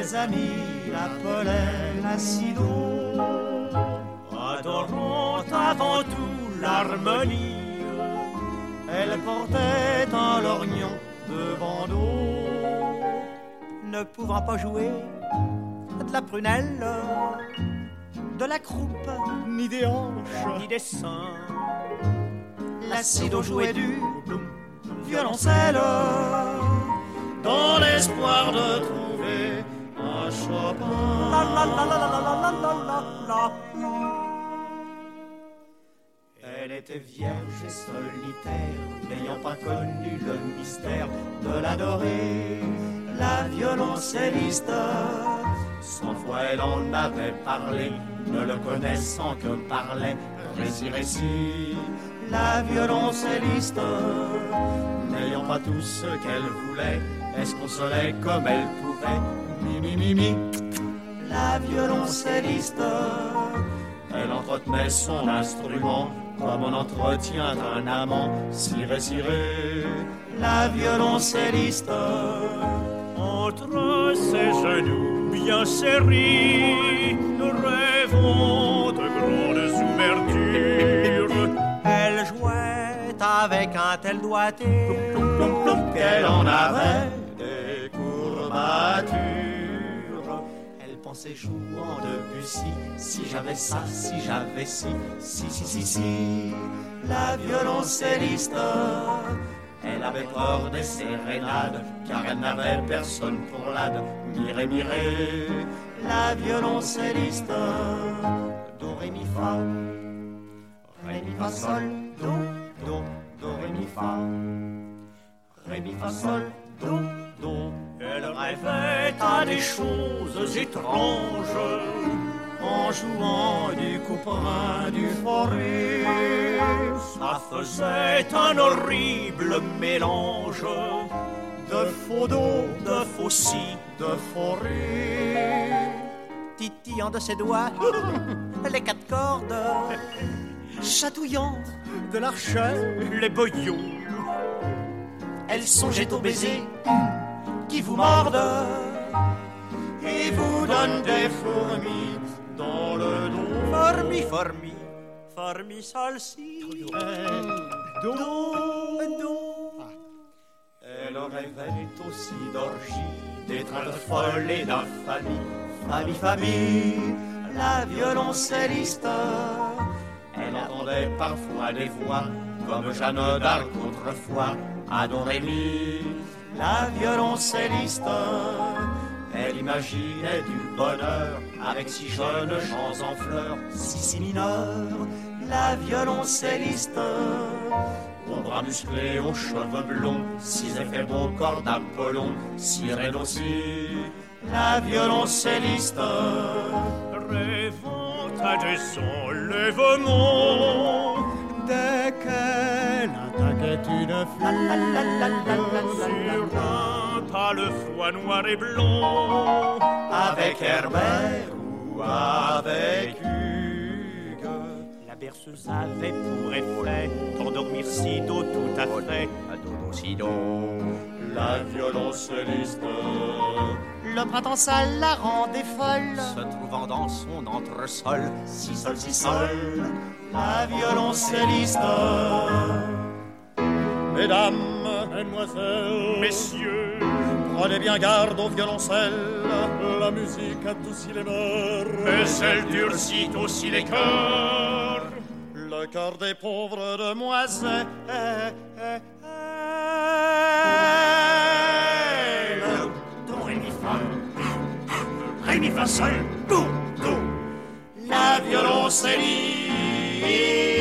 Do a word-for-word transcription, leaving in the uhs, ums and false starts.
ses amis l'appelaient la si do, adorant avant tout l'harmonie. Elle portait un lorgnon de bandeau, ne pouvant pas jouer de la prunelle, de la croupe, ni des hanches, ni des seins. La si do jouait du violoncelle, dans l'espoir de trouver un Chopin. La, la, la, la, la, la, la, la, la, la. Elle était vierge et solitaire, n'ayant pas connu le mystère de l'adorer, la violoncelliste. Cent fois elle en avait parlé, ne le connaissant que parlait récit, récit. La violoncelliste, n'ayant pas tout ce qu'elle voulait, elle se consolait comme elle pouvait. Mi, mi, mi, mi. La violoncelliste, elle entretenait son instrument comme on entretient un amant. Ciré, ciré. La violoncelliste, entre ses genoux bien serrés, nous rêvons de grandes ouvertures. Elle jouait avec un tel doigté qu'elle en avait des courbatures. Elle pensait jouant Debussy, si j'avais ça, si j'avais ci, si, si, si, si. La violoncelliste, elle avait peur des sérénades, car elle n'avait personne pour l'ade. Miré, miré, la violoncelliste, do, ré, mi, fa. Ré, mi, fa, sol, do, do, do, ré, mi, fa. Ré, mi, fa, sol, do, do. Elle rêvait à des choses étranges en jouant du couperin du forêt. Ça faisait un horrible mélange de faux do, de faux si, de forêt. Titillant de ses doigts les quatre cordes, chatouillant de l'archet les boyaux. Elle songeait au baiser qui vous mordent et vous donne des fourmis dans le dos. Formi, formi, formi, sol, si, do, do. Elle rêvait aussi d'orgie, d'étreinte folle et d'infamie. Famille, famille, la violoncelliste. Elle entendait parfois des voix comme Jeanne d'Arc autrefois. Adorez-mi, la violoncelliste. Elle imaginait du bonheur avec six jeunes gens en fleurs, si si mineurs. La violoncelliste, aux bras musclés, aux cheveux blonds, six effets beaux corps d'Apollon, sirène aussi. La violoncelliste, rêvant à des enlèvements, dès qu'elle attaquait une fleur sur un pâle foie noir et blond, avec Herbert ou avec Hugues. La berceuse avait pour effet d'endormir Sido tout à fait, à dodo Sido. La violoncelliste, le printemps sale la rendait folle, se trouvant dans son entresol, si sol, si sol. La violoncelliste. Mesdames, mesdemoiselles, messieurs, prenez bien garde au violoncelle. La musique adoucit les mœurs, mais elle durcit aussi les cœurs. Le cœur des pauvres demoiselles. Do, ré, mi, fa. Ré, mi, fa, sol, do, do. La violoncelliste.